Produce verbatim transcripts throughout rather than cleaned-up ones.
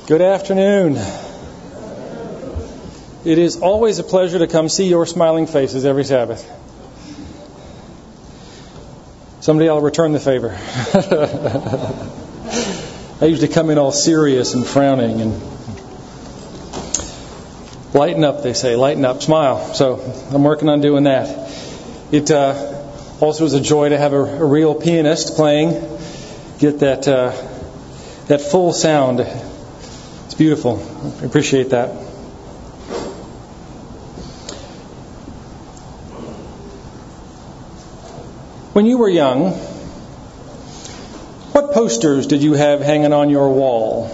Good afternoon. It is always a pleasure to come see your smiling faces every Sabbath. Someday I'll return the favor. I usually come in all serious and frowning and lighten up, they say. Lighten up, smile. So I'm working on doing that. It uh, also is a joy to have a, a real pianist playing. Get that uh, that full sound. It's beautiful. I appreciate that. When you were young, what posters did you have hanging on your wall?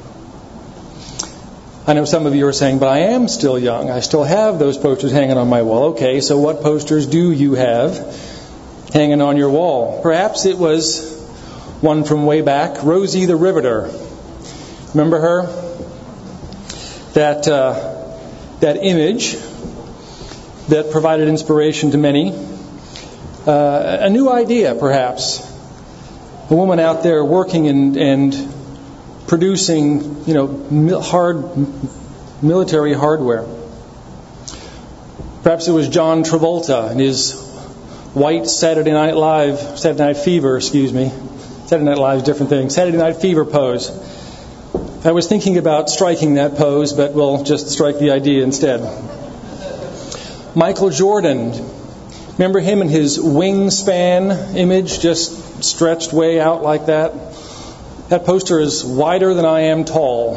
I know some of you are saying, but I am still young. I still have those posters hanging on my wall. Okay, so what posters do you have hanging on your wall? Perhaps it was one from way back, Rosie the Riveter. Remember her? That uh, that image that provided inspiration to many. Uh, a new idea, perhaps. A woman out there working and, and producing, you know, hard military hardware. Perhaps it was John Travolta and his white Saturday Night Live, Saturday Night Fever, excuse me. Saturday Night Live is a different thing. Saturday Night Fever pose. I was thinking about striking that pose, but we'll just strike the idea instead. Michael Jordan. Remember him and his wingspan image just stretched way out like that? That poster is wider than I am tall.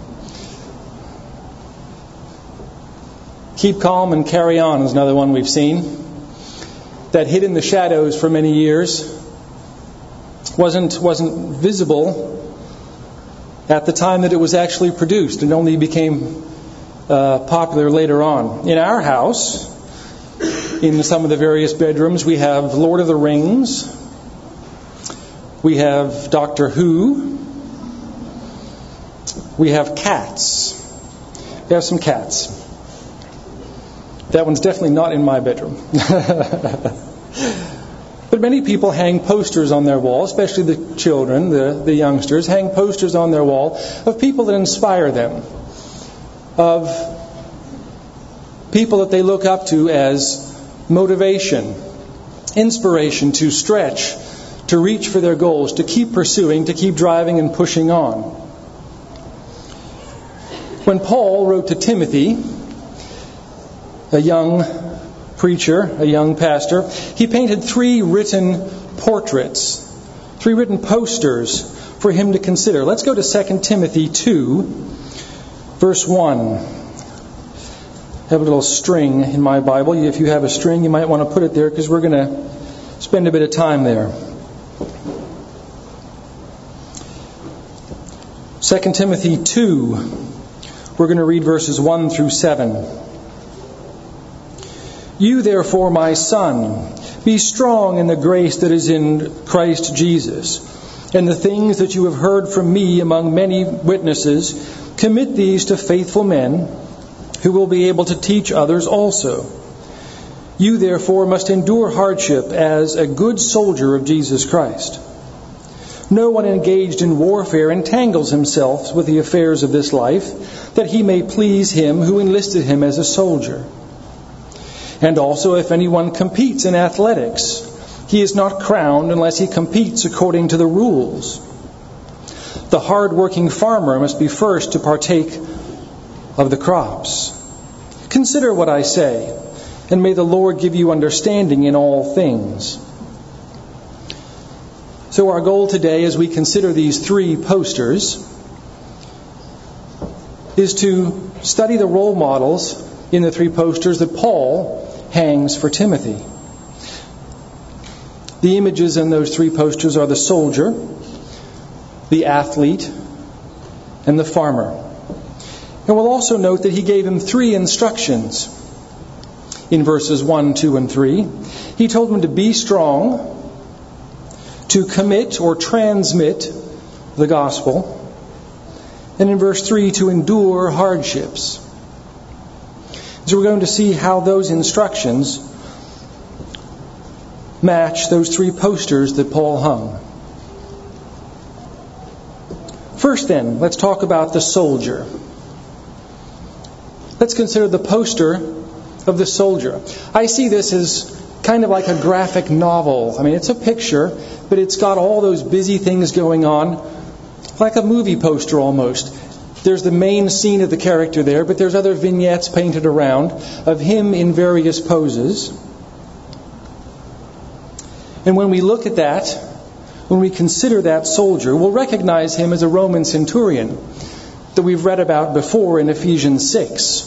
Keep Calm and Carry On is another one we've seen. That hid in the shadows for many years. Wasn't, wasn't visible at the time that it was actually produced. It only became uh, popular later on. In our house, in some of the various bedrooms, we have Lord of the Rings. We have Doctor Who. We have cats. We have some cats. That one's definitely not in my bedroom. But many people hang posters on their wall, especially the children, the, the youngsters, hang posters on their wall of people that inspire them, of people that they look up to as motivation, inspiration to stretch, to reach for their goals, to keep pursuing, to keep driving and pushing on. When Paul wrote to Timothy, a young preacher, a young pastor, he painted three written portraits, three written posters for him to consider. Let's go to Second Timothy two, verse one. I have a little string in my Bible. If you have a string, you might want to put it there because we're going to spend a bit of time there. Second Timothy two, we're going to read verses one through seven. You therefore, my son, be strong in the grace that is in Christ Jesus, and the things that you have heard from me among many witnesses, commit these to faithful men, who will be able to teach others also. You therefore must endure hardship as a good soldier of Jesus Christ. No one engaged in warfare entangles himself with the affairs of this life, that he may please him who enlisted him as a soldier. And also, if anyone competes in athletics, he is not crowned unless he competes according to the rules. The hard-working farmer must be first to partake of the crops. Consider what I say, and may the Lord give you understanding in all things. So our goal today, as we consider these three posters, is to study the role models in the three posters that Paul hangs for Timothy. The images in those three posters are the soldier, the athlete, and the farmer. And we'll also note that he gave him three instructions in verses one, two, and three. He told him to be strong, to commit or transmit the gospel, and in verse three, to endure hardships. So we're going to see how those instructions match those three posters that Paul hung. First then, let's talk about the soldier. Let's consider the poster of the soldier. I see this as kind of like a graphic novel. I mean, it's a picture, but it's got all those busy things going on, like a movie poster almost. There's the main scene of the character there, but there's other vignettes painted around of him in various poses. And when we look at that, when we consider that soldier, we'll recognize him as a Roman centurion that we've read about before in Ephesians six.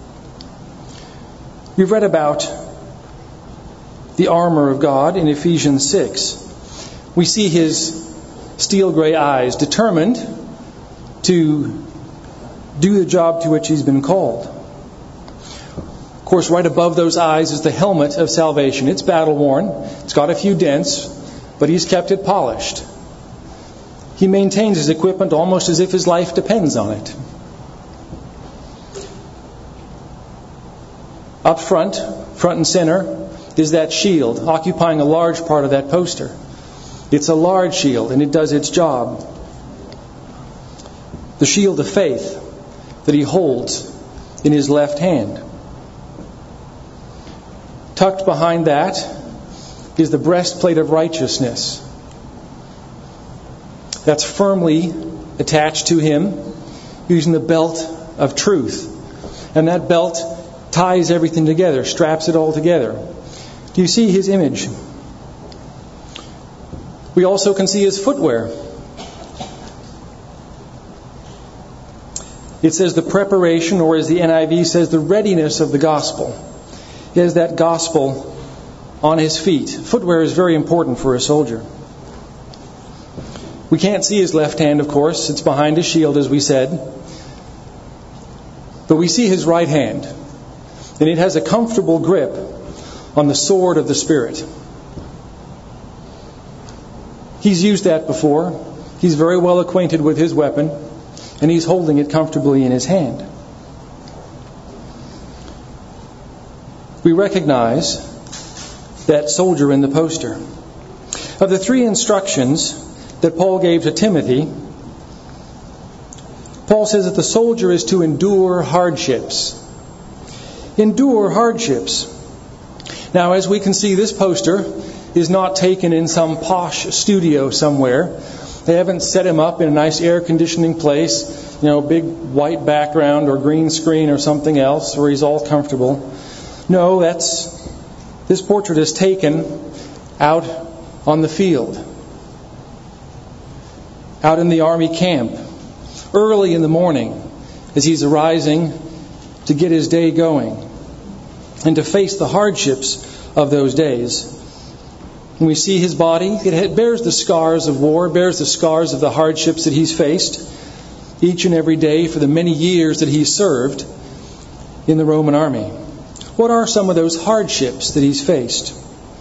We've read about the armor of God in Ephesians six. We see his steel gray eyes, determined to do the job to which he's been called. Of course, right above those eyes is the helmet of salvation. It's battle-worn. It's got a few dents, but he's kept it polished. He maintains his equipment almost as if his life depends on it. Up front, front and center, is that shield, occupying a large part of that poster. It's a large shield, and it does its job. The shield of faith that he holds in his left hand. Tucked behind that is the breastplate of righteousness. That's firmly attached to him using the belt of truth. And that belt ties everything together, straps it all together. Do you see his image? We also can see his footwear. It says the preparation, or as the N I V says, the readiness of the gospel. He has that gospel on his feet. Footwear is very important for a soldier. We can't see his left hand, of course. It's behind his shield, as we said. But we see his right hand. And it has a comfortable grip on the sword of the Spirit. He's used that before. He's very well acquainted with his weapon. And he's holding it comfortably in his hand. We recognize that soldier in the poster. Of the three instructions that Paul gave to Timothy, Paul says that the soldier is to endure hardships. Endure hardships. Now, as we can see, this poster is not taken in some posh studio somewhere. They haven't set him up in a nice air conditioning place, you know, big white background or green screen or something else where he's all comfortable. No, that's this portrait is taken out on the field, out in the army camp, early in the morning as he's arising to get his day going and to face the hardships of those days. When we see his body, it bears the scars of war, bears the scars of the hardships that he's faced each and every day for the many years that he's served in the Roman army. What are some of those hardships that he's faced?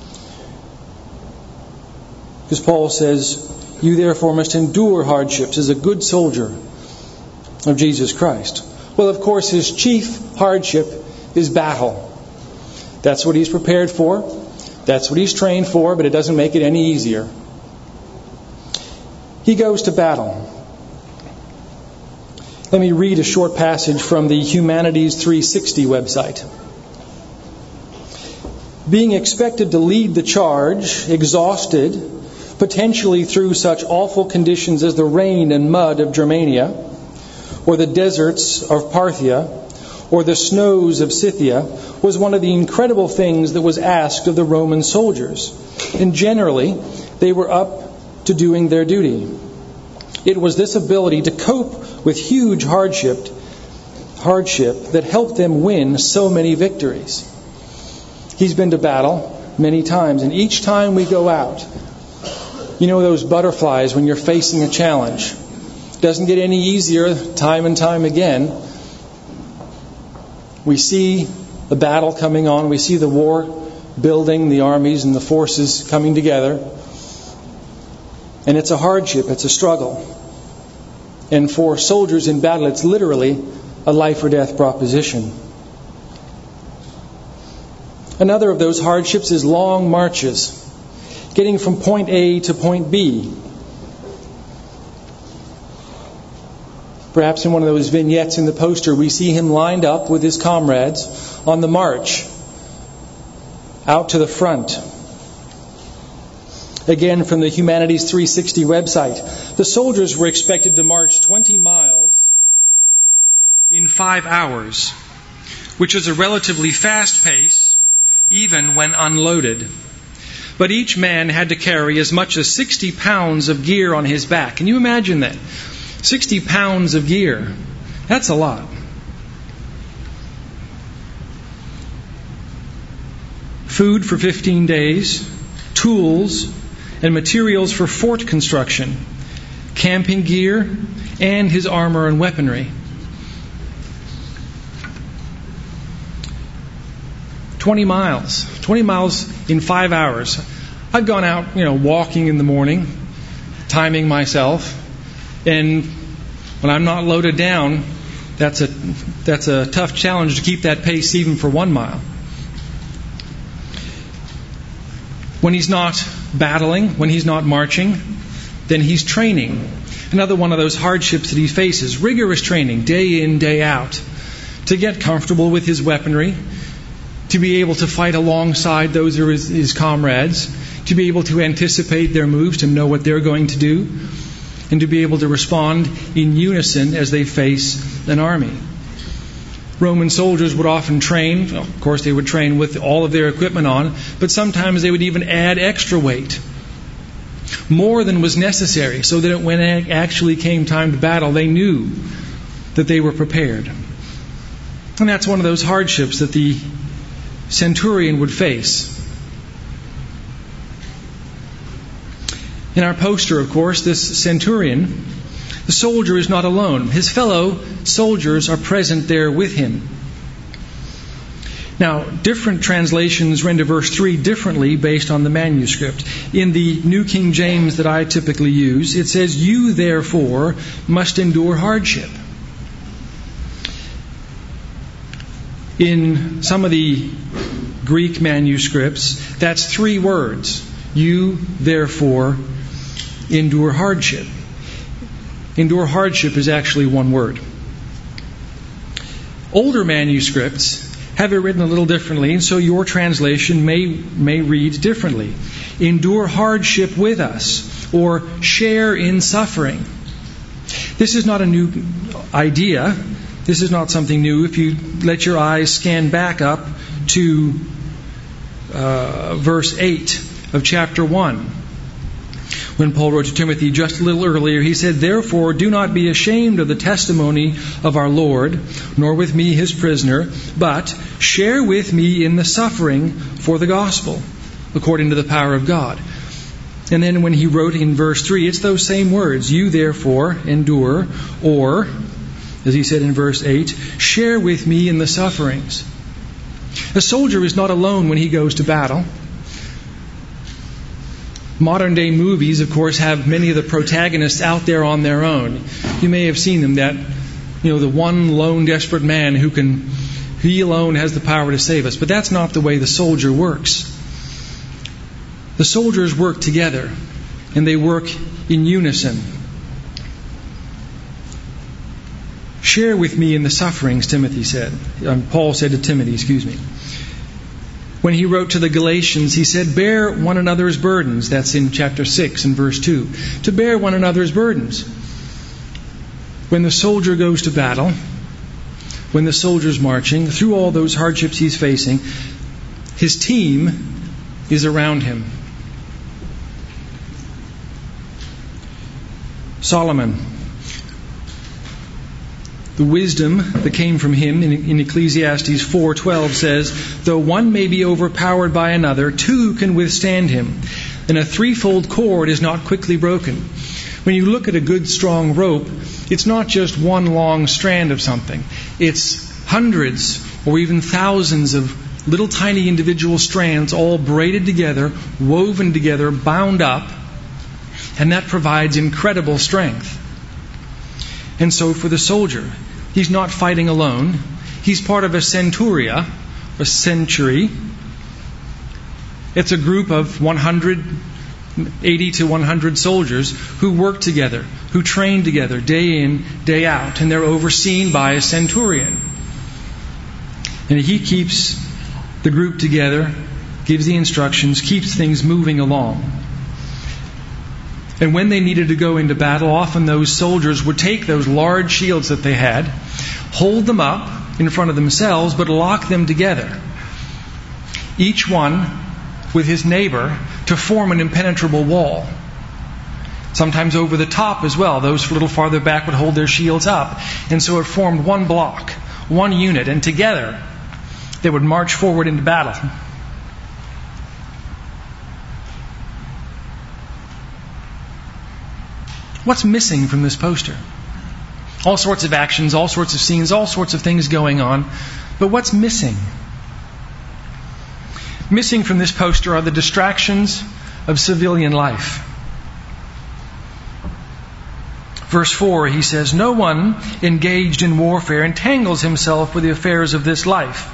Because Paul says, you therefore must endure hardships as a good soldier of Jesus Christ. Well, of course, his chief hardship is battle. That's what he's prepared for. That's what he's trained for, but it doesn't make it any easier. He goes to battle. Let me read a short passage from the Humanities three sixty website. Being expected to lead the charge, exhausted, potentially through such awful conditions as the rain and mud of Germania, or the deserts of Parthia, or the snows of Scythia, was one of the incredible things that was asked of the Roman soldiers. And generally, they were up to doing their duty. It was this ability to cope with huge hardship, hardship that helped them win so many victories. He's been to battle many times, and each time we go out, you know those butterflies when you're facing a challenge. It doesn't get any easier time and time again. We see the battle coming on. We see the war building, the armies and the forces coming together. And it's a hardship. It's a struggle. And for soldiers in battle, it's literally a life or death proposition. Another of those hardships is long marches, getting from point A to point B. Perhaps in one of those vignettes in the poster, we see him lined up with his comrades on the march out to the front. Again, from the Humanities three sixty website, the soldiers were expected to march twenty miles in five hours, which is a relatively fast pace, even when unloaded. But each man had to carry as much as sixty pounds of gear on his back. Can you imagine that? sixty pounds of gear. That's a lot. Food for fifteen days, tools, and materials for fort construction, camping gear, and his armor and weaponry. Twenty miles. Twenty miles in five hours. I've gone out, you know, walking in the morning, timing myself, and when I'm not loaded down, that's a that's a tough challenge to keep that pace even for one mile. When he's not battling, when he's not marching, then he's training. Another one of those hardships that he faces, rigorous training, day in, day out, to get comfortable with his weaponry, to be able to fight alongside those who are his, his comrades, to be able to anticipate their moves, to know what they're going to do, and to be able to respond in unison as they face an army. Roman soldiers would often train, well, of course they would train with all of their equipment on, but sometimes they would even add extra weight, more than was necessary, so that when it actually came time to battle, they knew that they were prepared. And that's one of those hardships that the centurion would face. In our poster, of course, this centurion, the soldier is not alone. His fellow soldiers are present there with him. Now, different translations render verse three differently based on the manuscript. In the New King James that I typically use, it says, "You therefore must endure hardship." In some of the Greek manuscripts, that's three words. You therefore endure hardship. Endure hardship is actually one word. Older manuscripts have it written a little differently, and so your translation may may read differently. Endure hardship with us, or share in suffering. This is not a new idea. This is not something new. If you let your eyes scan back up to uh, verse eight of chapter one, when Paul wrote to Timothy just a little earlier, he said, "Therefore do not be ashamed of the testimony of our Lord, nor with me his prisoner, but share with me in the suffering for the gospel, according to the power of God." And then when he wrote in verse three, it's those same words, "You therefore endure," or, as he said in verse eight, "share with me in the sufferings." A soldier is not alone when he goes to battle. Modern day movies, of course, have many of the protagonists out there on their own. You may have seen them, that, you know, the one lone desperate man who can, he alone has the power to save us. But that's not the way the soldier works. The soldiers work together, and they work in unison. Share with me in the sufferings, Timothy said. Um, Paul said to Timothy, excuse me. When he wrote to the Galatians, he said, "Bear one another's burdens." That's in chapter six and verse two. To bear one another's burdens. When the soldier goes to battle, when the soldier's marching, through all those hardships he's facing, his team is around him. Solomon, the wisdom that came from him in Ecclesiastes four twelve says, "Though one may be overpowered by another, two can withstand him, and a threefold cord is not quickly broken." When you look at a good strong rope, it's not just one long strand of something. It's hundreds or even thousands of little tiny individual strands all braided together, woven together, bound up, and that provides incredible strength. And so for the soldier, he's not fighting alone. He's part of a centuria, a century. It's a group of one hundred eighty to one hundred soldiers who work together, who train together day in, day out, and they're overseen by a centurion. And he keeps the group together, gives the instructions, keeps things moving along. And when they needed to go into battle, often those soldiers would take those large shields that they had, hold them up in front of themselves, but lock them together, each one with his neighbor, to form an impenetrable wall. Sometimes over the top as well. Those a little farther back would hold their shields up. And so it formed one block, one unit, and together they would march forward into battle. What's missing from this poster? All sorts of actions, all sorts of scenes, all sorts of things going on. But what's missing? Missing from this poster are the distractions of civilian life. Verse four, he says, "No one engaged in warfare entangles himself with the affairs of this life."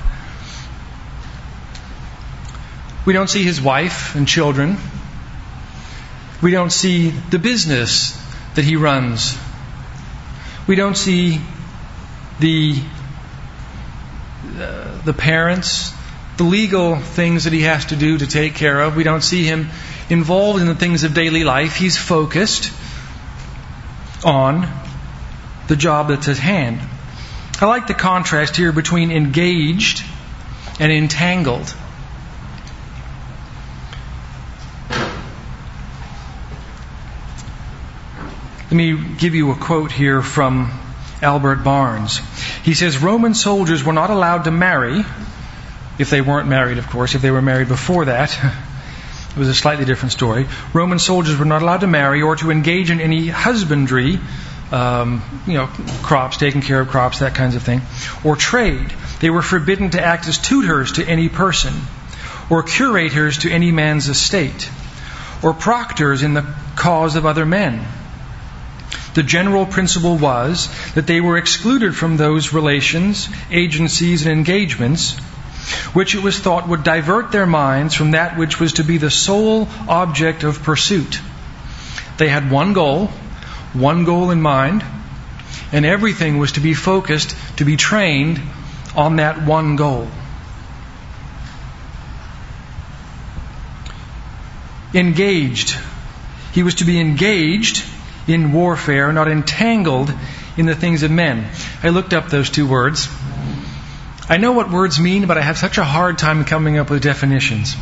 We don't see his wife and children. We don't see the business that he runs. We don't see the uh, the parents, the legal things that he has to do to take care of. We don't see him involved in the things of daily life. He's focused on the job that's at hand. I like the contrast here between engaged and entangled. Let me give you a quote here from Albert Barnes. He says, "Roman soldiers were not allowed to marry, if they weren't married, of course. If they were married before that, it was a slightly different story. Roman soldiers were not allowed to marry or to engage in any husbandry, um, you know, crops, taking care of crops, that kinds of thing, or trade. They were forbidden to act as tutors to any person, or curators to any man's estate, or proctors in the cause of other men. The general principle was that they were excluded from those relations, agencies, and engagements which it was thought would divert their minds from that which was to be the sole object of pursuit. They had one goal, one goal in mind, and everything was to be focused, to be trained on that one goal." Engaged. He was to be engaged in warfare, not entangled in the things of men. I looked up those two words. I know what words mean, but I have such a hard time coming up with definitions.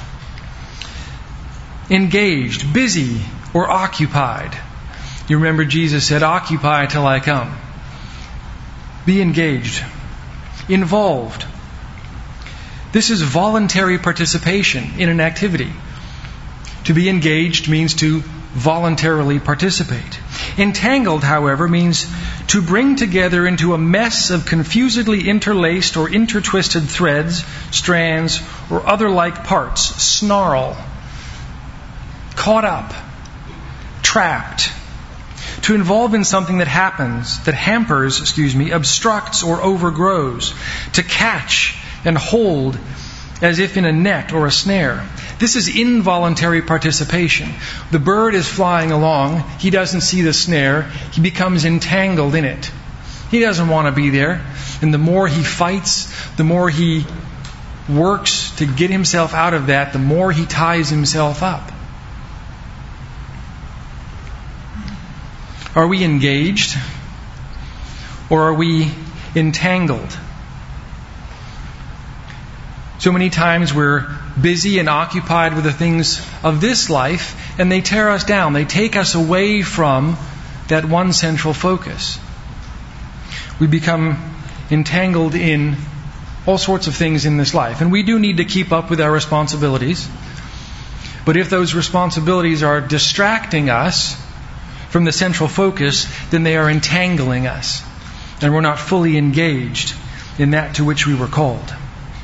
Engaged, busy, or occupied. You remember Jesus said, "Occupy till I come." Be engaged. Involved. This is voluntary participation in an activity. To be engaged means to voluntarily participate. Entangled, however, means to bring together into a mess of confusedly interlaced or intertwisted threads, strands, or other like parts. Snarl. Caught up. Trapped. To involve in something that happens, that hampers, excuse me, obstructs or overgrows. To catch and hold as if in a net or a snare. This is involuntary participation. The bird is flying along. He doesn't see the snare. He becomes entangled in it. He doesn't want to be there. And the more he fights, the more he works to get himself out of that, the more he ties himself up. Are we engaged? Or are we entangled? So many times we're busy and occupied with the things of this life, and they tear us down. They take us away from that one central focus. We become entangled in all sorts of things in this life. And we do need to keep up with our responsibilities. But if those responsibilities are distracting us from the central focus, then they are entangling us. And we're not fully engaged in that to which we were called.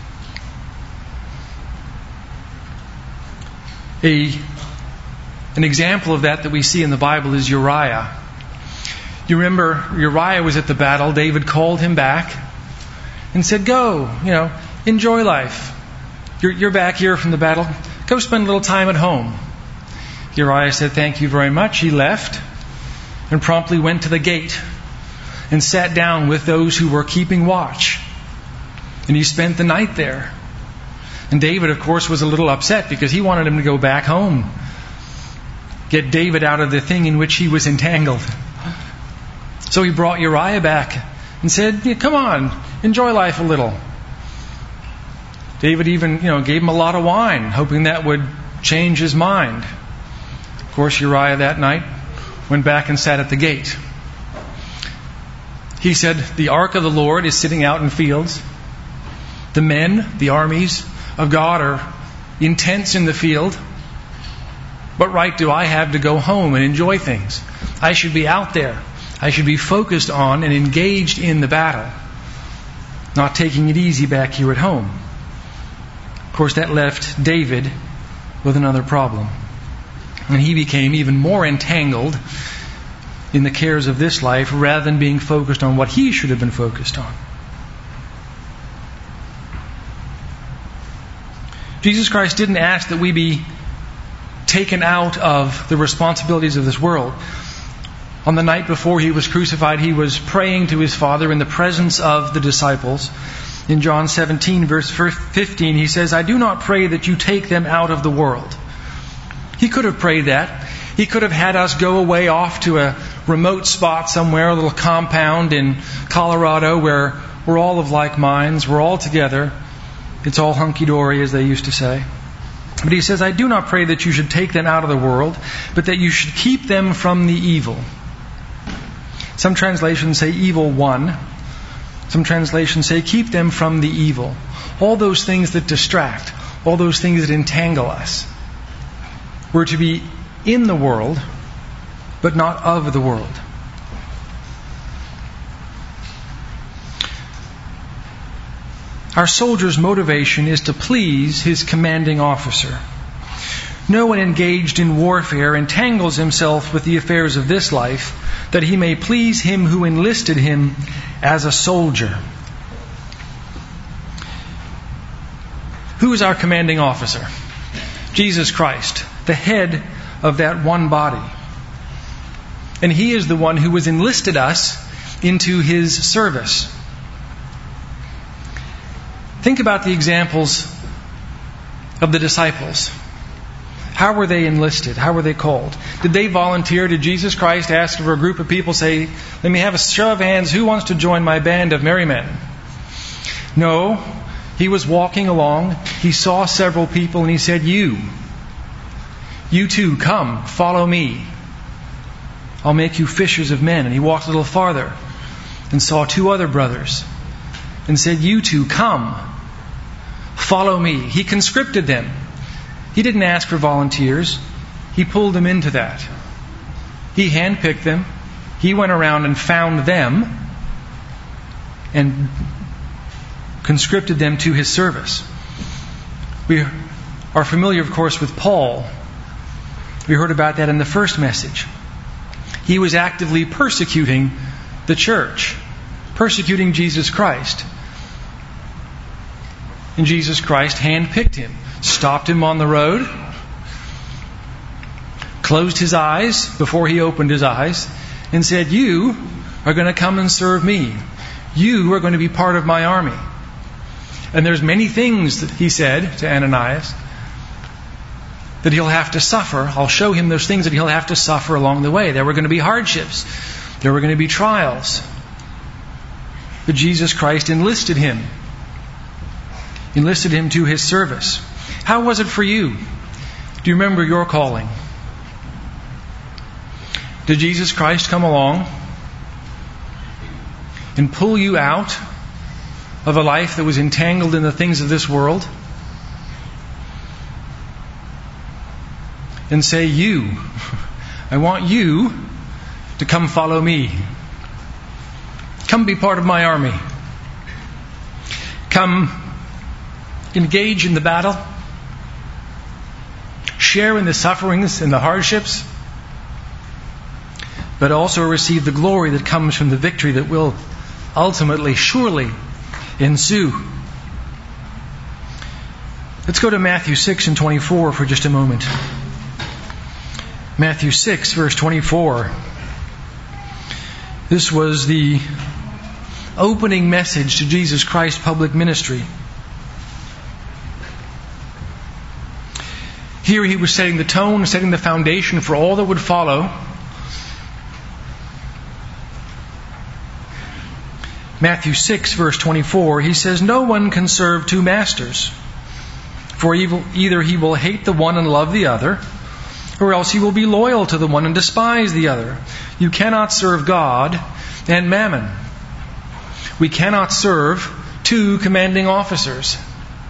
A, an example of that that we see in the Bible is Uriah. You remember Uriah was at the battle. David called him back and said, "Go, you know, enjoy life. You're, you're back here from the battle. Go spend a little time at home." Uriah said, "Thank you very much." He left. and promptly went to the gate and sat down with those who were keeping watch. And he spent the night there. And David, of course, was a little upset because he wanted him to go back home. Get David out of the thing in which he was entangled. So he brought Uriah back and said, yeah, come on, enjoy life a little. David even, you know, gave him a lot of wine, hoping that would change his mind. Of course, Uriah that night went back and sat at the gate. He said, the ark of the Lord is sitting out in fields. The men, the armies of God are in tents in the field. What right do I have to go home and enjoy things? I should be out there. I should be focused on and engaged in the battle, not taking it easy back here at home. Of course, that left David with another problem. And he became even more entangled in the cares of this life rather than being focused on what he should have been focused on. Jesus Christ didn't ask that we be taken out of the responsibilities of this world. On the night before he was crucified, he was praying to his Father in the presence of the disciples. In John seventeen, verse fifteen, he says, I do not pray that you take them out of the world. He could have prayed that. He could have had us go away off to a remote spot somewhere, a little compound in Colorado where we're all of like minds, we're all together. It's all hunky-dory, as they used to say. But he says, I do not pray that you should take them out of the world, but that you should keep them from the evil. Some translations say evil one. Some translations say keep them from the evil. All those things that distract, all those things that entangle us. We're to be in the world, but not of the world. Our soldier's motivation is to please his commanding officer. No one engaged in warfare entangles himself with the affairs of this life, that he may please him who enlisted him as a soldier. Who is our commanding officer? Jesus Christ, the head of that one body. And he is the one who has enlisted us into his service. Think about the examples of the disciples. How were they enlisted? How were they called? Did they volunteer? Did Jesus Christ ask for a group of people, say, let me have a show of hands, who wants to join my band of merry men? No. He was walking along. He saw several people and he said, you, you too, come, follow me. I'll make you fishers of men. And he walked a little farther and saw two other brothers and said, you too, come, follow me. He conscripted them. He didn't ask for volunteers. He pulled them into that. He handpicked them. He went around and found them and conscripted them to his service. We are familiar, of course, with Paul. We heard about that in the first message. He was actively persecuting the church, persecuting Jesus Christ. And Jesus Christ handpicked him, stopped him on the road, closed his eyes before he opened his eyes, and said, you are going to come and serve me. You are going to be part of my army. And there's many things that he said to Ananias that he'll have to suffer. I'll show him those things that he'll have to suffer along the way. There were going to be hardships. There were going to be trials. But Jesus Christ enlisted him. Enlisted him to his service. How was it for you? Do you remember your calling? Did Jesus Christ come along and pull you out of a life that was entangled in the things of this world and say, you, I want you to come follow me. Come be part of my army. Come engage in the battle. Share in the sufferings and the hardships. But also receive the glory that comes from the victory that will ultimately, surely ensue. Let's go to Matthew six and twenty-four for just a moment. Matthew six, verse twenty-four. This was the opening message to Jesus Christ's public ministry. Here he was setting the tone, setting the foundation for all that would follow. Matthew six, verse twenty-four, he says, "No one can serve two masters, for either he will hate the one and love the other, or else he will be loyal to the one and despise the other. You cannot serve God and mammon." We cannot serve two commanding officers.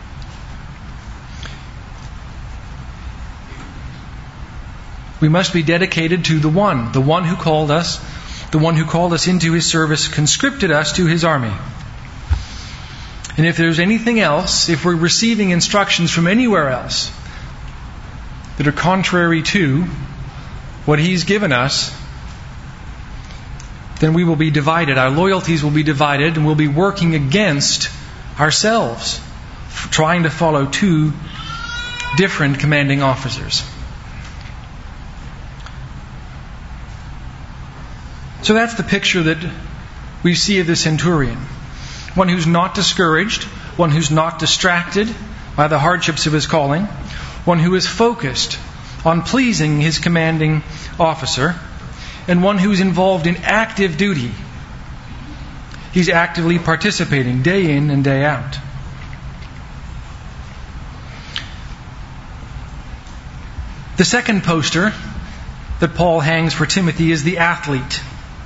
We must be dedicated to the one, the one who called us, the one who called us into His service, conscripted us to His army. And if there's anything else, if we're receiving instructions from anywhere else that are contrary to what He's given us, then we will be divided. Our loyalties will be divided, and we'll be working against ourselves, trying to follow two different commanding officers. So that's the picture that we see of the centurion. One who's not discouraged, one who's not distracted by the hardships of his calling, one who is focused on pleasing his commanding officer, and one who's involved in active duty. He's actively participating day in and day out. The second poster that Paul hangs for Timothy is the athlete.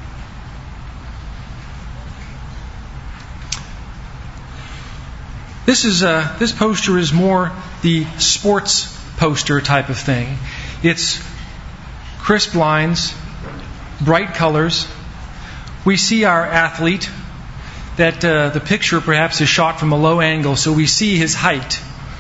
This is uh, this poster is more the sports poster type of thing. It's crisp lines, bright colors. We see our athlete. That uh, the picture perhaps is shot from a low angle, so we see his height.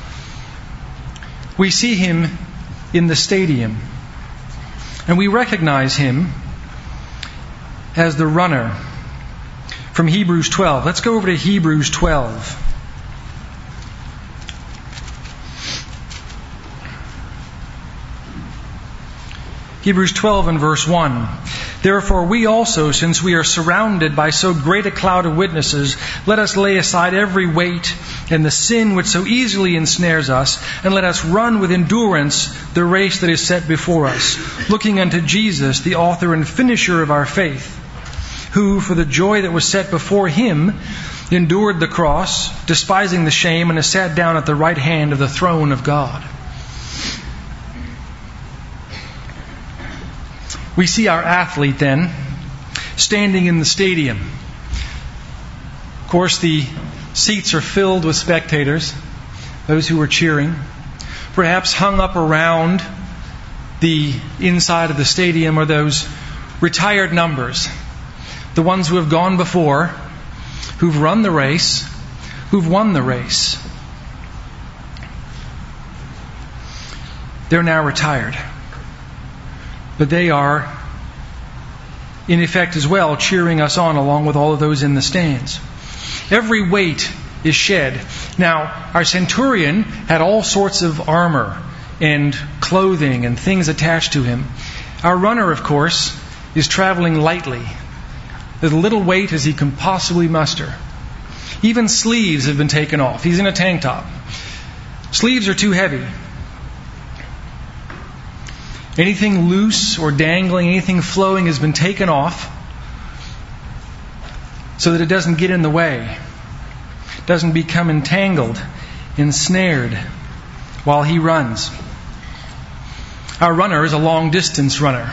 We see him in the stadium, and we recognize him as the runner from Hebrews twelve. Let's go over to Hebrews twelve. Hebrews twelve and verse one. "Therefore we also, since we are surrounded by so great a cloud of witnesses, let us lay aside every weight and the sin which so easily ensnares us, and let us run with endurance the race that is set before us, looking unto Jesus, the author and finisher of our faith, who, for the joy that was set before Him, endured the cross, despising the shame, and has sat down at the right hand of the throne of God." We see our athlete then standing in the stadium. Of course, the seats are filled with spectators, those who are cheering. Perhaps hung up around the inside of the stadium are those retired numbers, the ones who have gone before, who've run the race, who've won the race. They're now retired. But they are, in effect as well, cheering us on along with all of those in the stands. Every weight is shed. Now, our centurion had all sorts of armor and clothing and things attached to him. Our runner, of course, is traveling lightly, as little weight as he can possibly muster. Even sleeves have been taken off. He's in a tank top. Sleeves are too heavy. Anything loose or dangling, anything flowing has been taken off so that it doesn't get in the way, doesn't become entangled, ensnared while he runs. Our runner is a long-distance runner.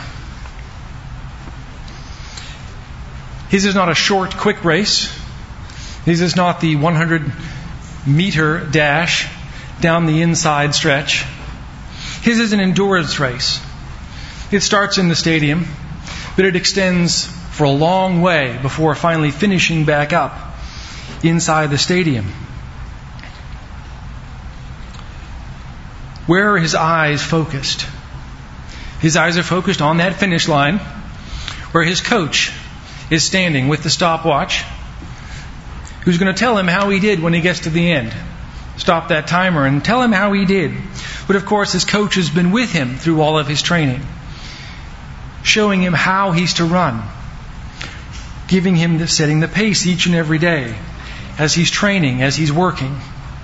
His is not a short, quick race. His is not the one hundred meter dash down the inside stretch. His is an endurance race. It starts in the stadium, but it extends for a long way before finally finishing back up inside the stadium. Where are his eyes focused? His eyes are focused on that finish line where his coach is standing with the stopwatch, who's going to tell him how he did when he gets to the end. Stop that timer and tell him how he did. But of course, his coach has been with him through all of his training, showing him how he's to run. giving him, the, setting the pace each and every day as he's training, as he's working,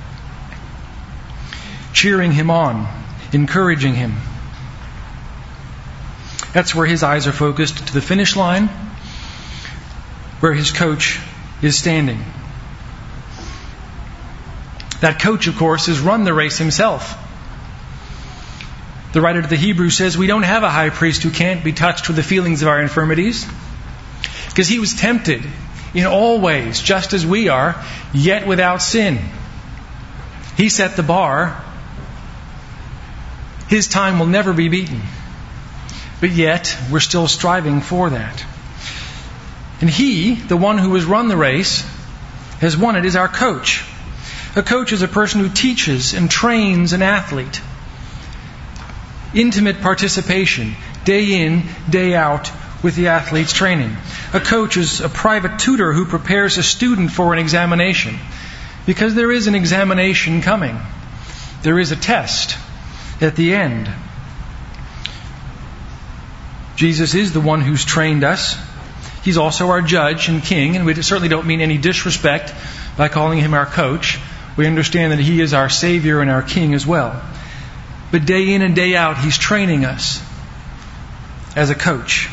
cheering him on, encouraging him. That's where his eyes are focused, to the finish line, where his coach is standing. That coach, of course, has run the race himself. The writer to the Hebrews says we don't have a high priest who can't be touched with the feelings of our infirmities, because he was tempted in all ways, just as we are, yet without sin. He set the bar. His time will never be beaten. But yet, we're still striving for that. And he, the one who has run the race, has won it, is our coach. A coach is a person who teaches and trains an athlete. Intimate participation, day in, day out, with the athlete's training. A coach is a private tutor who prepares a student for an examination. Because there is an examination coming. There is a test at the end. Jesus is the one who's trained us. He's also our judge and king, and we certainly don't mean any disrespect by calling him our coach. We understand that he is our Savior and our King as well. But day in and day out, he's training us as a coach.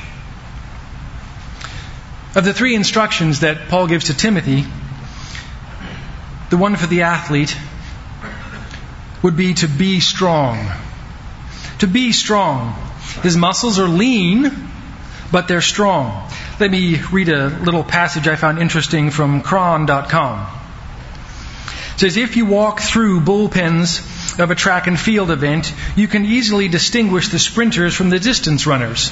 Of the three instructions that Paul gives to Timothy, the one for the athlete would be to be strong. To be strong. His muscles are lean, but they're strong. Let me read a little passage I found interesting from Cron dot com. It says, if you walk through bullpens of a track and field event, you can easily distinguish the sprinters from the distance runners.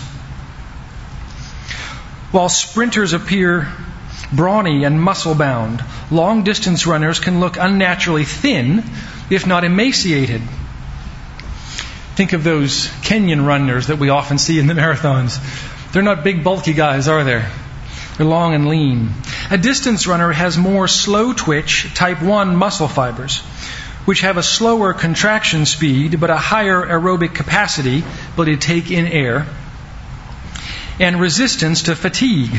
While sprinters appear brawny and muscle-bound, long-distance runners can look unnaturally thin, if not emaciated. Think of those Kenyan runners that we often see in the marathons. They're not big, bulky guys, are they? They're long and lean. A distance runner has more slow-twitch type one muscle fibers, which have a slower contraction speed but a higher aerobic capacity, ability to take in air, and resistance to fatigue.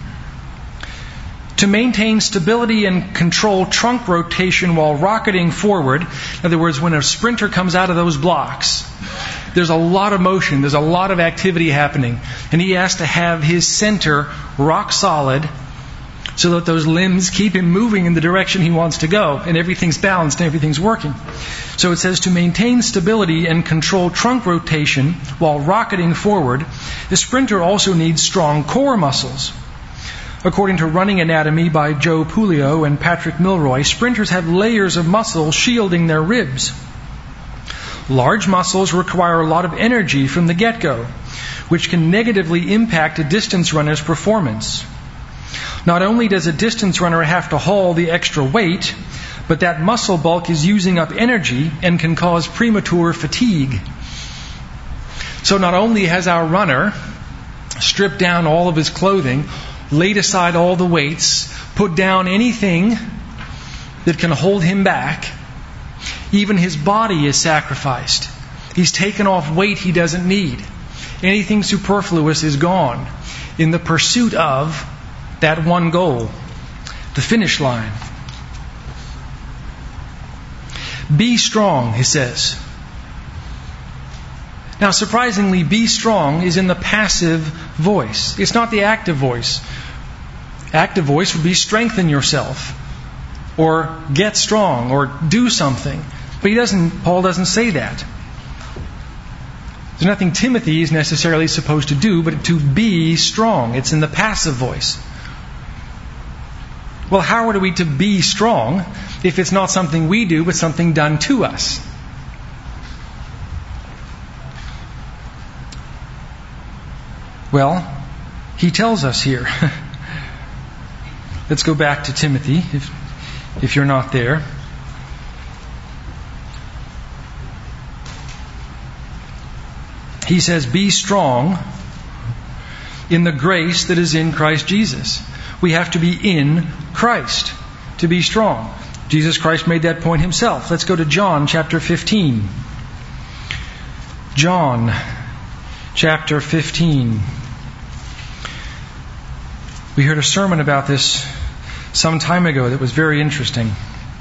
To maintain stability and control trunk rotation while rocketing forward, in other words, when a sprinter comes out of those blocks, there's a lot of motion, there's a lot of activity happening, and he has to have his center rock solid so that those limbs keep him moving in the direction he wants to go, and everything's balanced and everything's working. So it says to maintain stability and control trunk rotation while rocketing forward, the sprinter also needs strong core muscles. According to Running Anatomy by Joe Puleo and Patrick Milroy, sprinters have layers of muscle shielding their ribs. Large muscles require a lot of energy from the get-go, which can negatively impact a distance runner's performance. Not only does a distance runner have to haul the extra weight, but that muscle bulk is using up energy and can cause premature fatigue. So not only has our runner stripped down all of his clothing, laid aside all the weights, put down anything that can hold him back, even his body is sacrificed. He's taken off weight he doesn't need. Anything superfluous is gone in the pursuit of that one goal, the finish line. Be strong, he says. Now, surprisingly, be strong is in the passive voice. It's not the active voice. Active voice would be strengthen yourself, or get strong, or do something. But he doesn't. Paul doesn't say that. There's nothing Timothy is necessarily supposed to do, but to be strong. It's in the passive voice. Well, how are we to be strong if it's not something we do, but something done to us? Well, he tells us here. Let's go back to Timothy, if, if you're not there. He says, be strong in the grace that is in Christ Jesus. We have to be in Christ to be strong. Jesus Christ made that point himself. Let's go to John chapter fifteen. John chapter fifteen. We heard a sermon about this some time ago that was very interesting.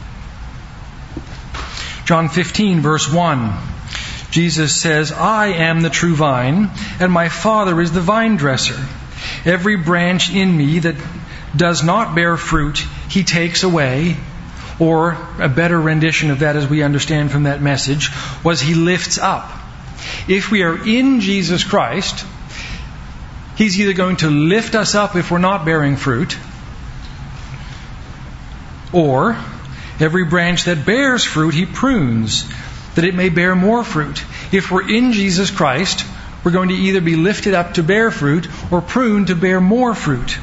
John fifteen, verse one. Jesus says, I am the true vine, and my Father is the vine dresser. Every branch in me that does not bear fruit, He takes away. Or a better rendition of that, as we understand from that message, was He lifts up. If we are in Jesus Christ, He's either going to lift us up if we're not bearing fruit, or every branch that bears fruit, He prunes, that it may bear more fruit. If we're in Jesus Christ, we're going to either be lifted up to bear fruit or pruned to bear more fruit.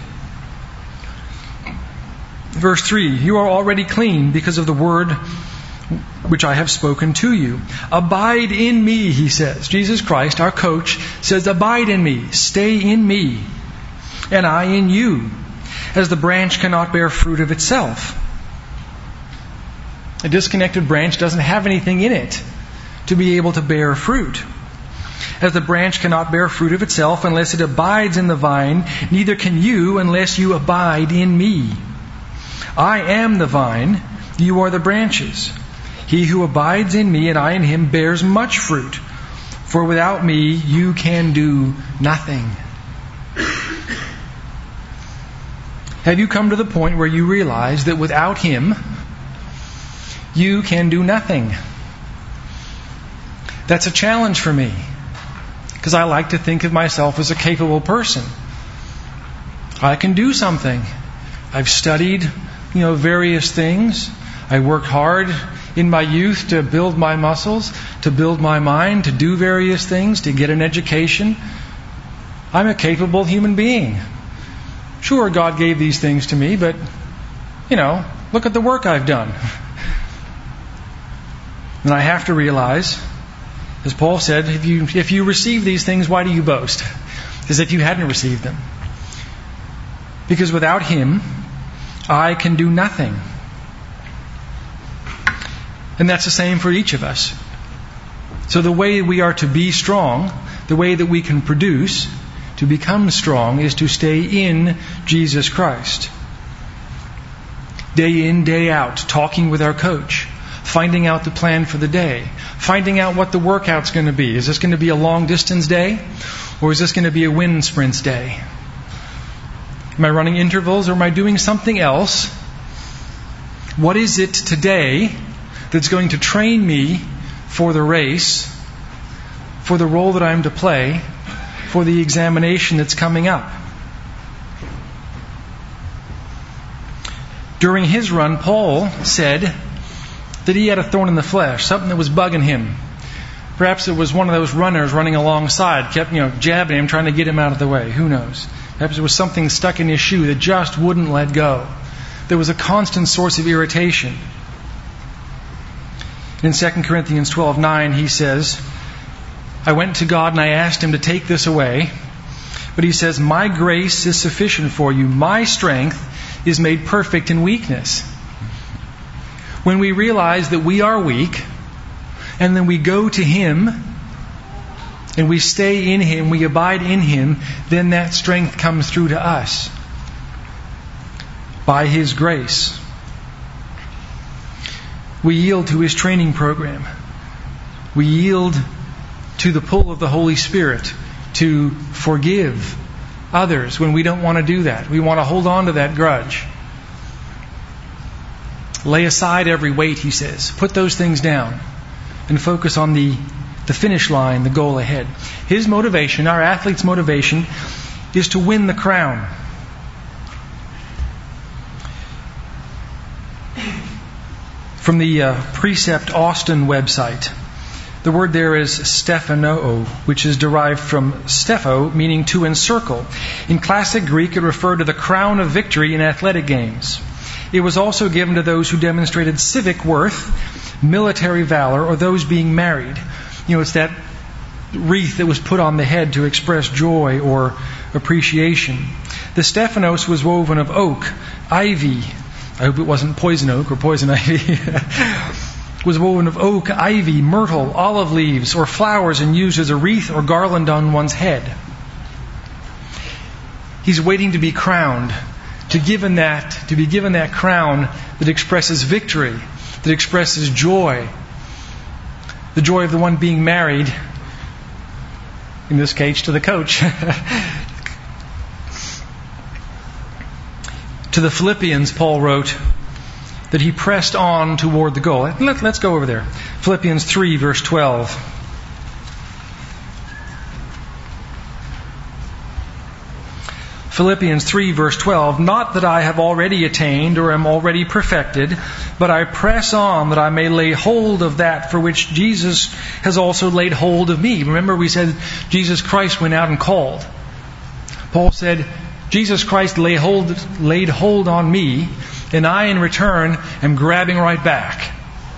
Verse three, you are already clean because of the word which I have spoken to you. Abide in me, He says. Jesus Christ, our coach, says, abide in me, stay in me, and I in you, as the branch cannot bear fruit of itself. A disconnected branch doesn't have anything in it to be able to bear fruit. As the branch cannot bear fruit of itself unless it abides in the vine, neither can you unless you abide in me. I am the vine, you are the branches. He who abides in me and I in him bears much fruit, for without me you can do nothing. Have you come to the point where you realize that without Him, you can do nothing? That's a challenge for me, because I like to think of myself as a capable person. I can do something. I've studied, you know, various things. I worked hard in my youth to build my muscles, to build my mind, to do various things, to get an education. I'm a capable human being. Sure, God gave these things to me, but, you know, look at the work I've done. And I have to realize, as Paul said, if you if you receive these things, why do you boast? As if you hadn't received them. Because without Him, I can do nothing. And that's the same for each of us. So the way we are to be strong, the way that we can produce, to become strong, is to stay in Jesus Christ. Day in, day out, talking with our coach, finding out the plan for the day, finding out what the workout's going to be. Is this going to be a long distance day? Or is this going to be a wind sprints day? Am I running intervals or am I doing something else? What is it today that's going to train me for the race, for the role that I'm to play, for the examination that's coming up? During his run, Paul said that he had a thorn in the flesh, something that was bugging him. Perhaps it was one of those runners running alongside, kept, you know, jabbing him, trying to get him out of the way. Who knows? Perhaps it was something stuck in his shoe that just wouldn't let go. There was a constant source of irritation. In Second Corinthians twelve nine, he says, I went to God and I asked Him to take this away. But He says, my grace is sufficient for you. My strength is made perfect in weakness. When we realize that we are weak, and then we go to Him, and we stay in Him, we abide in Him, then that strength comes through to us. By His grace. We yield to His training program. We yield to the pull of the Holy Spirit to forgive others when we don't want to do that. We want to hold on to that grudge. Lay aside every weight, he says. Put those things down and focus on the, the finish line, the goal ahead. His motivation, our athlete's motivation, is to win the crown. From the uh, Precept Austin website, the word there is stephanoo, which is derived from stepho, meaning to encircle. In classic Greek, it referred to the crown of victory in athletic games. It was also given to those who demonstrated civic worth, military valor, or those being married. You know, it's that wreath that was put on the head to express joy or appreciation. The Stephanos was woven of oak, ivy. I hope it wasn't poison oak or poison ivy. Was woven of oak, ivy, myrtle, olive leaves, or flowers and used as a wreath or garland on one's head. He's waiting to be crowned, to given that, to be given that crown that expresses victory, that expresses joy. The joy of the one being married, in this case to the coach. To the Philippians, Paul wrote that he pressed on toward the goal. Let, let's go over there. Philippians three, verse twelve. Philippians three, verse twelve, not that I have already attained or am already perfected, but I press on that I may lay hold of that for which Jesus has also laid hold of me. Remember we said Jesus Christ went out and called. Paul said, Jesus Christ lay hold, laid hold on me, and I in return am grabbing right back.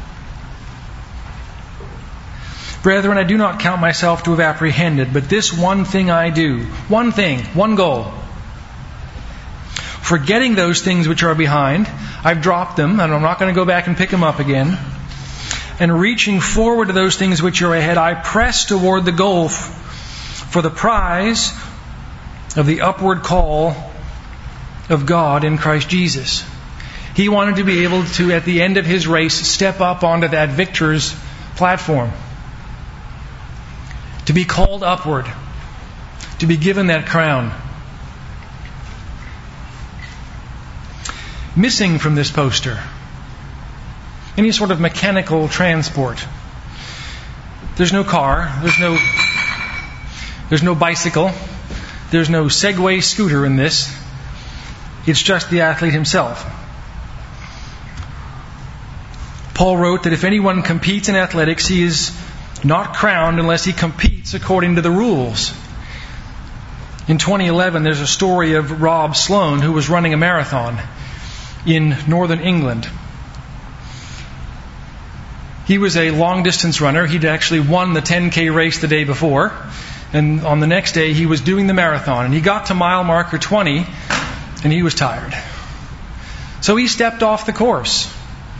Brethren, I do not count myself to have apprehended, but this one thing I do. One thing, one goal. Forgetting those things which are behind, I've dropped them, and I'm not going to go back and pick them up again. And reaching forward to those things which are ahead, I press toward the goal for the prize of the upward call of God in Christ Jesus. He wanted to be able to, at the end of his race, step up onto that victor's platform. To be called upward. To be given that crown. Missing from this poster, any sort of mechanical transport. There's no car, there's no there's no bicycle, there's no Segway scooter in this. It's just the athlete himself. Paul wrote that if anyone competes in athletics, he is not crowned unless he competes according to the rules. In twenty eleven, there's a story of Rob Sloan, who was running a marathon in northern England. He was a long-distance runner. He'd actually won the ten K race the day before. And on the next day, he was doing the marathon. And he got to mile marker twenty, and he was tired. So he stepped off the course.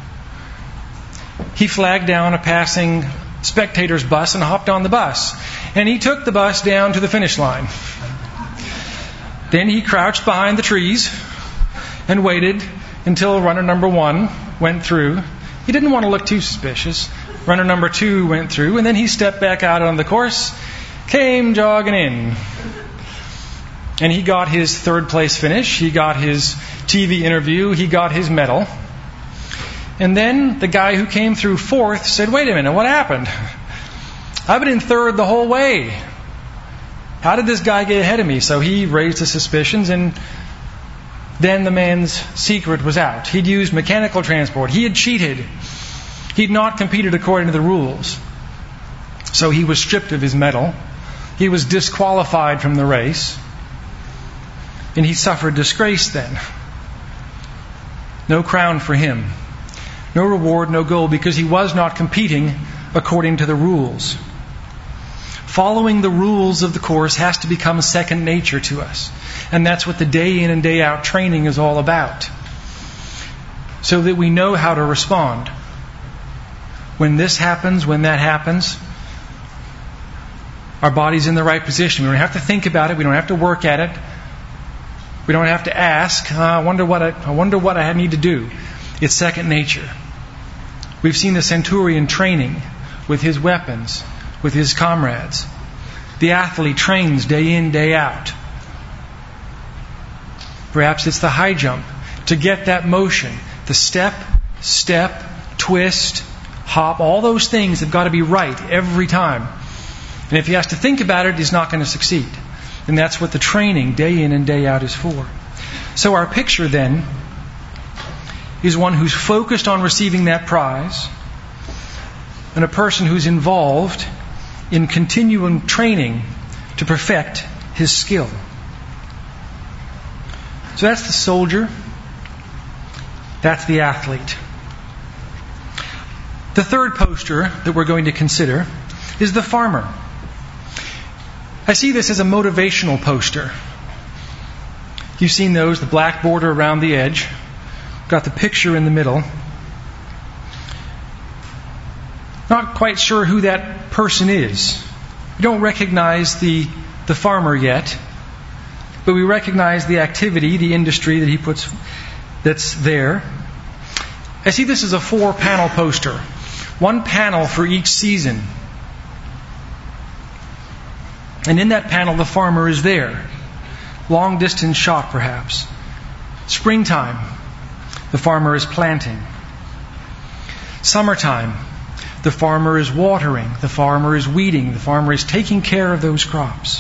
He flagged down a passing spectator's bus and hopped on the bus. And he took the bus down to the finish line. Then he crouched behind the trees and waited until runner number one went through. He didn't want to look too suspicious. Runner number two went through, and then he stepped back out on the course, came jogging in. And he got his third place finish. He got his T V interview. He got his medal. And then the guy who came through fourth said, wait a minute, what happened? I've been in third the whole way. How did this guy get ahead of me? So he raised his suspicions, and then the man's secret was out. He'd used mechanical transport. He had cheated. He'd not competed according to the rules. So he was stripped of his medal. He was disqualified from the race. And he suffered disgrace then. No crown for him. No reward, no goal, because he was not competing according to the rules. Following the rules of the course has to become second nature to us. And that's what the day in and day out training is all about. So that we know how to respond. When this happens, when that happens, our body's in the right position. We don't have to think about it. We don't have to work at it. We don't have to ask, uh, I wonder what I, I wonder what I need to do. It's second nature. We've seen the centurion training with his weapons, with his comrades. The athlete trains day in, day out. Perhaps it's the high jump. To get that motion, the step, step, twist, hop, all those things have got to be right every time. And if he has to think about it, he's not going to succeed. And that's what the training day in and day out is for. So our picture then is one who's focused on receiving that prize, and a person who's involved in continuing training to perfect his skill. So that's the soldier. That's the athlete. The third poster that we're going to consider is the farmer. I see this as a motivational poster. You've seen those, the black border around the edge. Got the picture in the middle. Not quite sure who that person is. You don't recognize the, the farmer yet. but we recognize the activity, the industry that he puts that's there. I see this as a four-panel poster. One panel for each season. And in that panel, the farmer is there. Long distance shot, perhaps. Springtime, the farmer is planting. Summertime, the farmer is watering. The farmer is weeding. The farmer is taking care of those crops.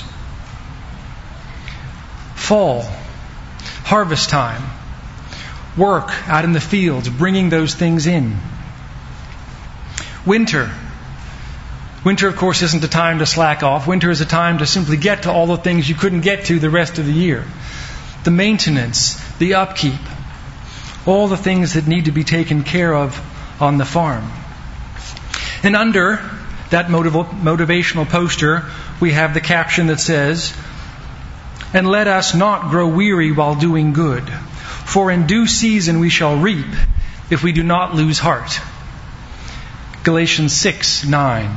Fall, harvest time. Work out in the fields, bringing those things in. Winter. Winter, of course, isn't a time to slack off. Winter is a time to simply get to all the things you couldn't get to the rest of the year. The maintenance, the upkeep, all the things that need to be taken care of on the farm. And under that motiv- motivational poster, we have the caption that says, "And let us not grow weary while doing good, for in due season we shall reap if we do not lose heart." Galatians six nine.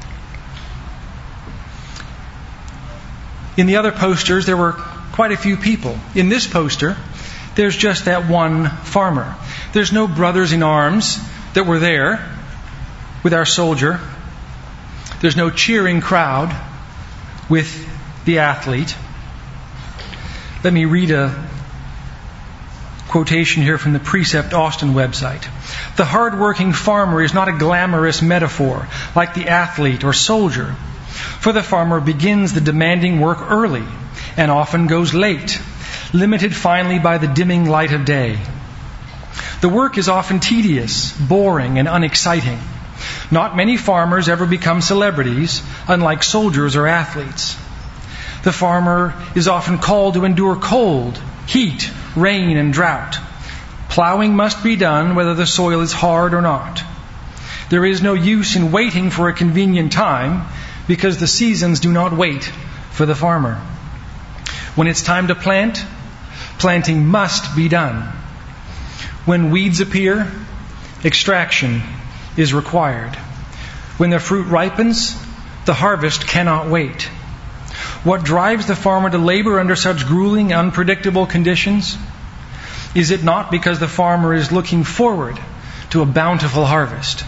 In the other posters, there were quite a few people. In this poster, there's just that one farmer. There's no brothers in arms that were there with our soldier. There's no cheering crowd with the athlete. Let me read a quotation here from the Precept Austin website. "The hard-working farmer is not a glamorous metaphor like the athlete or soldier. For the farmer begins the demanding work early and often goes late, limited finally by the dimming light of day. The work is often tedious, boring, and unexciting. Not many farmers ever become celebrities, unlike soldiers or athletes. The farmer is often called to endure cold, heat, rain, and drought. Plowing must be done whether the soil is hard or not. There is no use in waiting for a convenient time, because the seasons do not wait for the farmer. When it's time to plant, planting must be done. When weeds appear, extraction is required. When the fruit ripens, the harvest cannot wait. What drives the farmer to labor under such grueling, unpredictable conditions? Is it not because the farmer is looking forward to a bountiful harvest?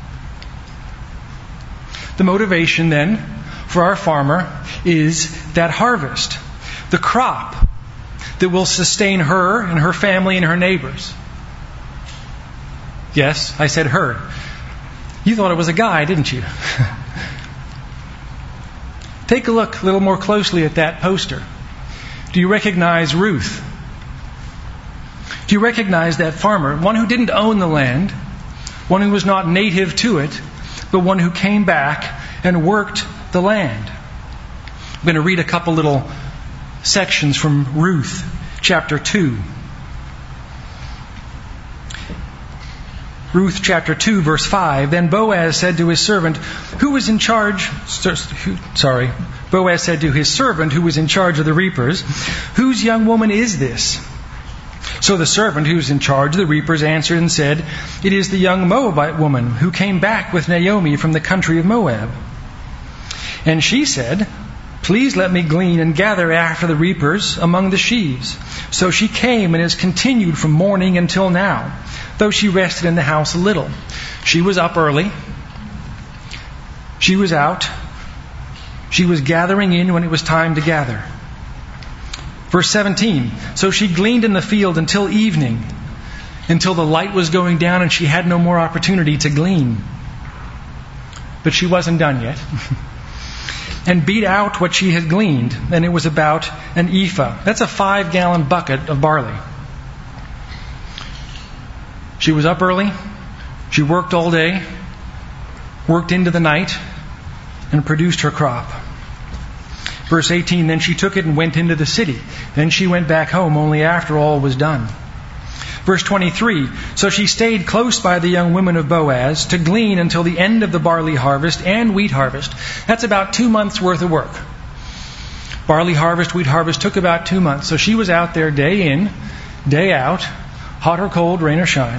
The motivation, then, for our farmer is that harvest, the crop that will sustain her and her family and her neighbors. Yes, I said her. You thought it was a guy, didn't you? Take a look a little more closely at that poster. Do you recognize Ruth? Do you recognize that farmer, one who didn't own the land, one who was not native to it, but one who came back and worked the land? I'm going to read a couple little sections from Ruth, chapter two. Ruth chapter two, verse five. Then Boaz said to his servant, who was in charge, sorry, Boaz said to his servant who was in charge of the reapers, whose young woman is this? So the servant who was in charge of the reapers answered and said, it is the young Moabite woman who came back with Naomi from the country of Moab. And she said, please let me glean and gather after the reapers among the sheaves. So she came and has continued from morning until now, though she rested in the house a little. She was up early. She was out. She was gathering in when it was time to gather. Verse seventeen, so she gleaned in the field until evening, until the light was going down and she had no more opportunity to glean. But she wasn't done yet. And beat out what she had gleaned, and it was about an ephah. That's a five-gallon bucket of barley. She was up early. She worked all day, worked into the night, and produced her crop. Verse eighteen, then she took it and went into the city. Then she went back home only after all was done. Verse twenty-three, so she stayed close by the young women of Boaz to glean until the end of the barley harvest and wheat harvest. That's about two months' worth of work. Barley harvest, wheat harvest took about two months. So she was out there day in, day out, hot or cold, rain or shine.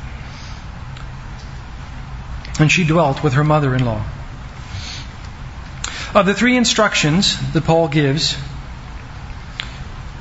And she dwelt with her mother-in-law. Of the three instructions that Paul gives,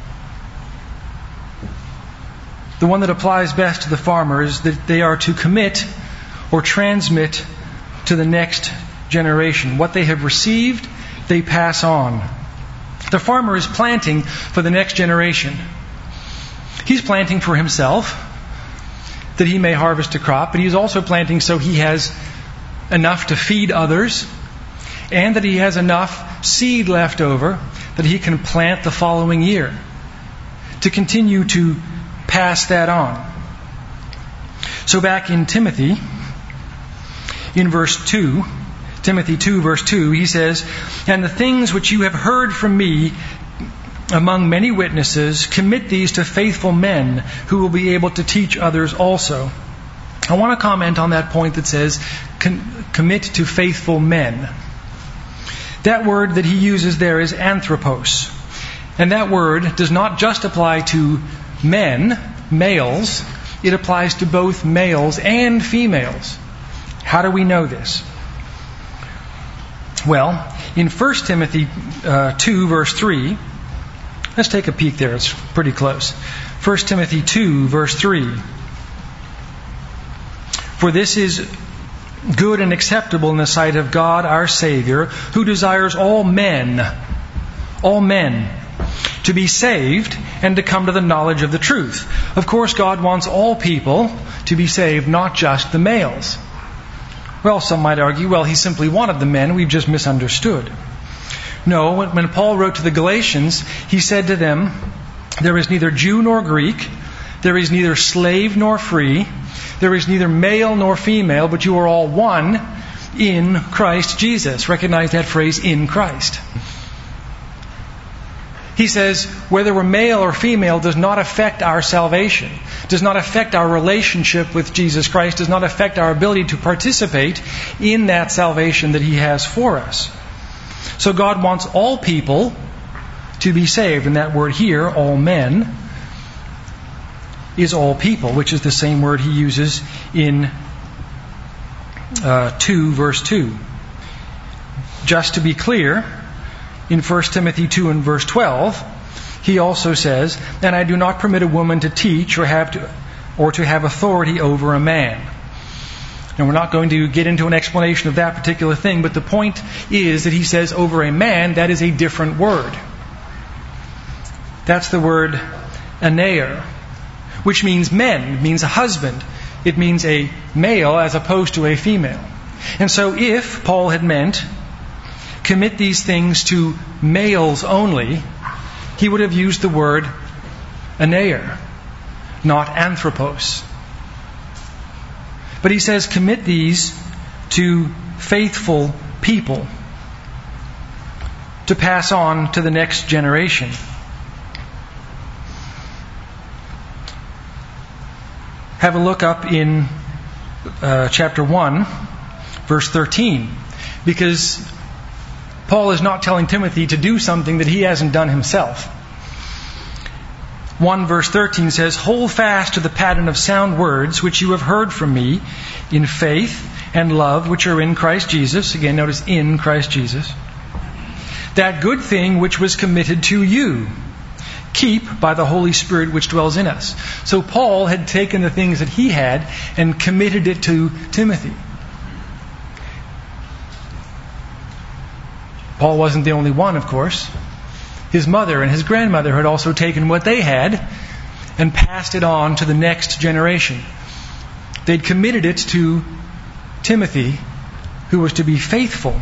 the one that applies best to the farmer is that they are to commit or transmit to the next generation. What they have received, they pass on. The farmer is planting for the next generation. He's planting for himself, that he may harvest a crop, but he's also planting so he has enough to feed others, and that he has enough seed left over that he can plant the following year, to continue to pass that on. So back in Timothy, in verse two, Timothy two, verse two, he says, "And the things which you have heard from me among many witnesses, commit these to faithful men who will be able to teach others also." I want to comment on that point that says, com- commit to faithful men. That word that he uses there is anthropos. And that word does not just apply to men, males. It applies to both males and females. How do we know this? Well, in First Timothy uh, two, verse three, let's take a peek there. It's pretty close. First Timothy two, verse three. "For this is good and acceptable in the sight of God our Savior, who desires all men, all men, to be saved and to come to the knowledge of the truth." Of course, God wants all people to be saved, not just the males. Well, some might argue, well, He simply wanted the men, we've just misunderstood. No, when Paul wrote to the Galatians, he said to them, "There is neither Jew nor Greek, there is neither slave nor free, there is neither male nor female, but you are all one in Christ Jesus." Recognize that phrase, in Christ. He says, whether we're male or female does not affect our salvation, does not affect our relationship with Jesus Christ, does not affect our ability to participate in that salvation that He has for us. So God wants all people to be saved. And that word here, all men, is all people, which is the same word He uses in uh, two, verse two. Just to be clear, in First Timothy two and verse twelve, he also says, "And I do not permit a woman to teach or have to, or to have authority over a man." And we're not going to get into an explanation of that particular thing, but the point is that he says over a man, that is a different word. That's the word aneir, which means men. It means a husband. It means a male as opposed to a female. And so if Paul had meant commit these things to males only, he would have used the word aneir, not anthropos. But he says commit these to faithful people to pass on to the next generation. Have a look up in uh, chapter one, verse thirteen, because Paul is not telling Timothy to do something that he hasn't done himself. one verse thirteen says, "Hold fast to the pattern of sound words which you have heard from me in faith and love which are in Christ Jesus." Again, notice in Christ Jesus. "That good thing which was committed to you, keep by the Holy Spirit which dwells in us." So Paul had taken the things that he had and committed it to Timothy. Paul wasn't the only one, of course. His mother and his grandmother had also taken what they had and passed it on to the next generation. They'd committed it to Timothy, who was to be faithful.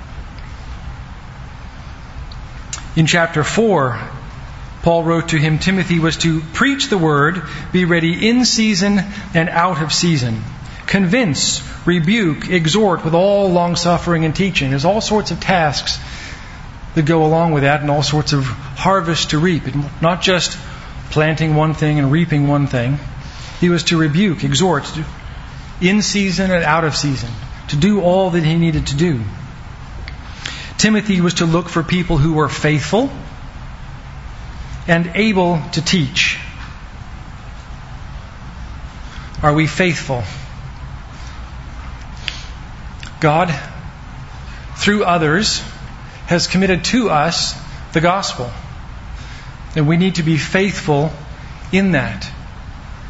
In chapter four, Paul wrote to him, Timothy was to preach the word, be ready in season and out of season. Convince, rebuke, exhort with all long-suffering and teaching. There's all sorts of tasks that go along with that and all sorts of harvest to reap. Not just planting one thing and reaping one thing. He was to rebuke, exhort, in season and out of season, to do all that he needed to do. Timothy was to look for people who were faithful and able to teach. Are we faithful? God, through others, has committed to us the gospel. And we need to be faithful in that.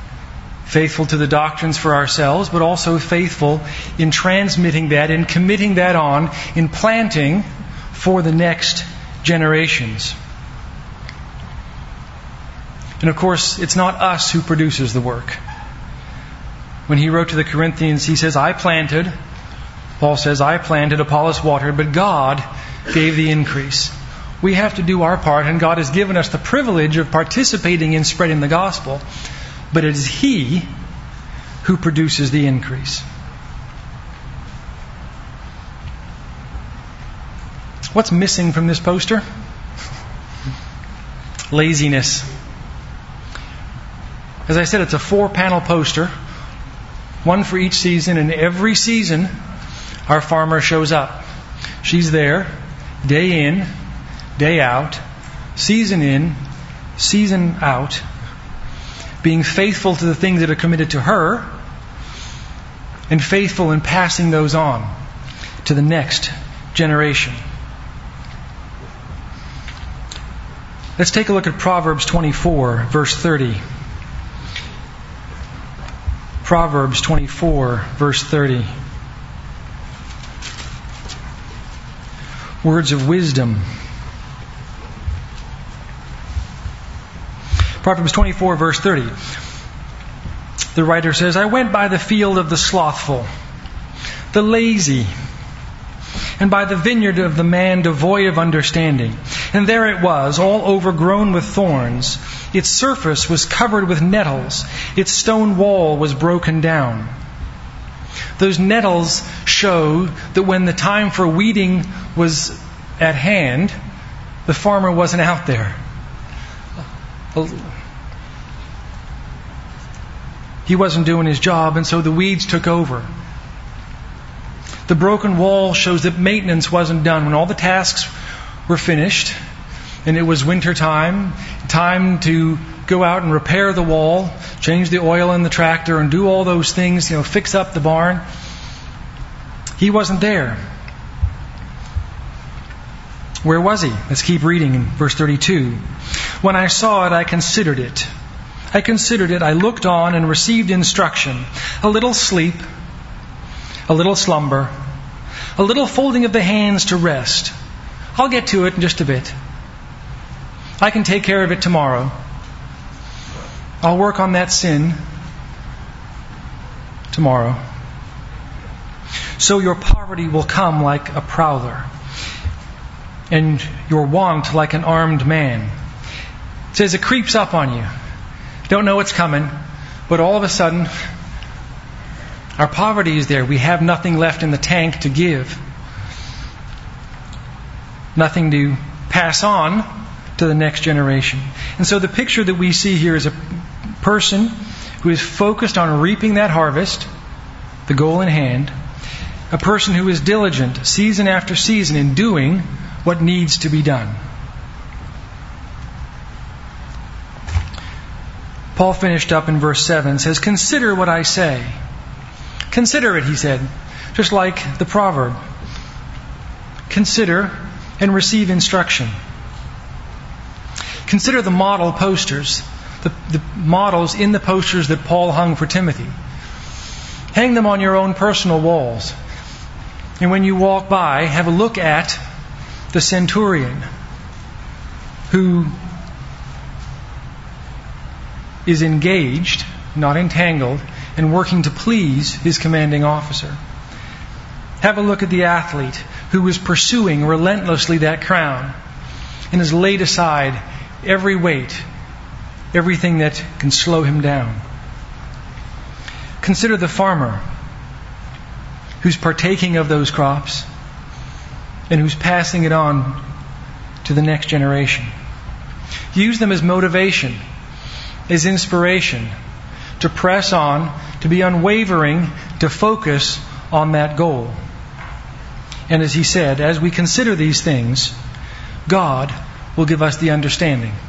Faithful to the doctrines for ourselves, but also faithful in transmitting that and committing that on in planting for the next generations. And of course, it's not us who produces the work. When he wrote to the Corinthians, he says, I planted, Paul says, I planted, Apollos watered, but God gave the increase. We have to do our part, and God has given us the privilege of participating in spreading the gospel. But it is He who produces the increase. What's missing from this poster? Laziness. As I said, it's a four-panel poster, one for each season, and every season our farmer shows up. She's there, day in, day out, season in, season out, being faithful to the things that are committed to her, and faithful in passing those on to the next generation. Let's take a look at Proverbs twenty-four, verse thirty. Proverbs twenty-four, verse thirty. Words of wisdom. Proverbs twenty-four, verse thirty. The writer says, I went by the field of the slothful, the lazy, and by the vineyard of the man devoid of understanding. And there it was, all overgrown with thorns. Its surface was covered with nettles. Its stone wall was broken down. Those nettles show that when the time for weeding was at hand, the farmer wasn't out there. He wasn't doing his job, and so the weeds took over. The broken wall shows that maintenance wasn't done. When all the tasks were finished, and it was winter time, time to go out and repair the wall, change the oil in the tractor, and do all those things, you know, fix up the barn, he wasn't there. Where was he? Let's keep reading in verse thirty-two. When I saw it, I considered it. I considered it, I looked on and received instruction. A little sleep, a little slumber, a little folding of the hands to rest. I'll get to it in just a bit. I can take care of it tomorrow. I'll work on that sin tomorrow. So your poverty will come like a prowler, and your want like an armed man. It says it creeps up on you. Don't know what's coming, but all of a sudden, our poverty is there. We have nothing left in the tank to give. Nothing to pass on to the next generation. And so the picture that we see here is a person who is focused on reaping that harvest, the goal in hand. A person who is diligent season after season in doing what needs to be done. Paul finished up in verse seven, says, consider what I say. Consider it, he said, just like the proverb. Consider and receive instruction. Consider the model posters, the, the models in the posters that Paul hung for Timothy. Hang them on your own personal walls. And when you walk by, have a look at the centurion who is engaged, not entangled, and working to please his commanding officer. Have a look at the athlete who is pursuing relentlessly that crown and has laid aside every weight, everything that can slow him down. Consider the farmer who's partaking of those crops and who's passing it on to the next generation. Use them as motivation, as inspiration, to press on, to be unwavering, to focus on that goal. And as he said, as we consider these things, God will give us the understanding.